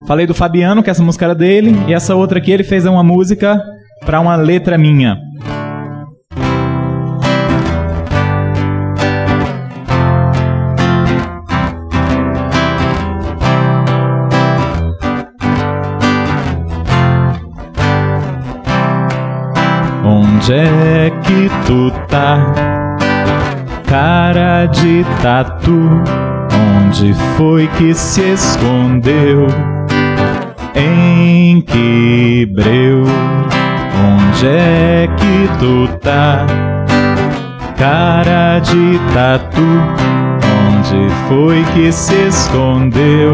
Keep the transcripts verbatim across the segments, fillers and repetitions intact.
Falei do Fabiano, que essa música era dele, e essa outra aqui ele fez uma música pra uma letra minha. Onde é que tu tá, cara de tatu? Onde foi que se escondeu? Em que breu? Onde é que tu tá, cara de tatu? Onde foi que se escondeu?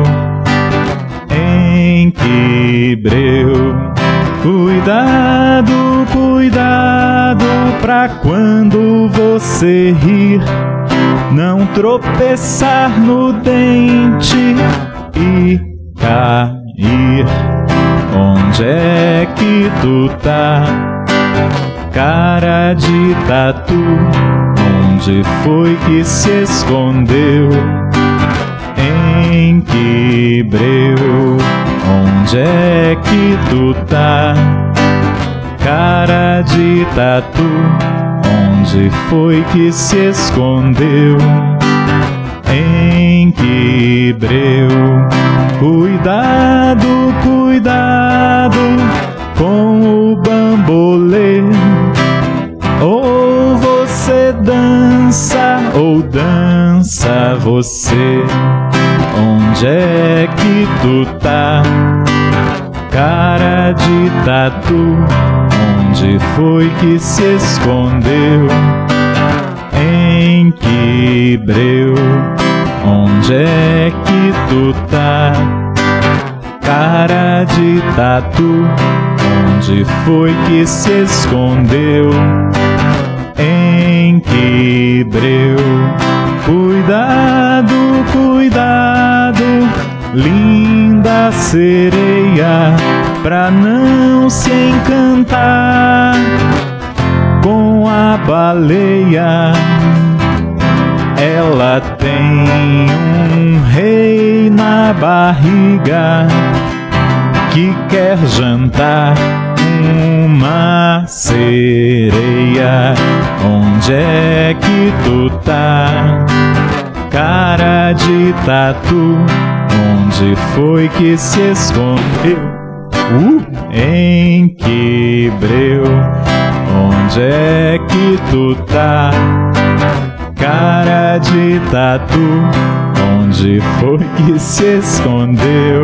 Em que breu? Cuidado, cuidado, pra quando você rir não tropeçar no dente e cair. Onde é que tu tá, cara de tatu? Onde foi que se escondeu? Em que breu? Onde é que tu tá, cara de tatu? Onde foi que se escondeu? Em que breu? Cuidado, cuidado com o bambolê. Ou você dança, ou dança você. Onde é que tu tá, cara de tatu? Onde foi que se escondeu? Em que breu? Onde é que tu tá, cara de tatu? Onde foi que se escondeu? Em que breu? Cuidado, cuidado, linda sereia, pra não se encantar com a baleia. Ela tem um rei na barriga que quer jantar uma sereia. Onde é que tu tá, cara de tatu? Onde foi que se escondeu? Uh! Em que breu? Onde é que tu tá, cara de tatu? Onde foi que se escondeu?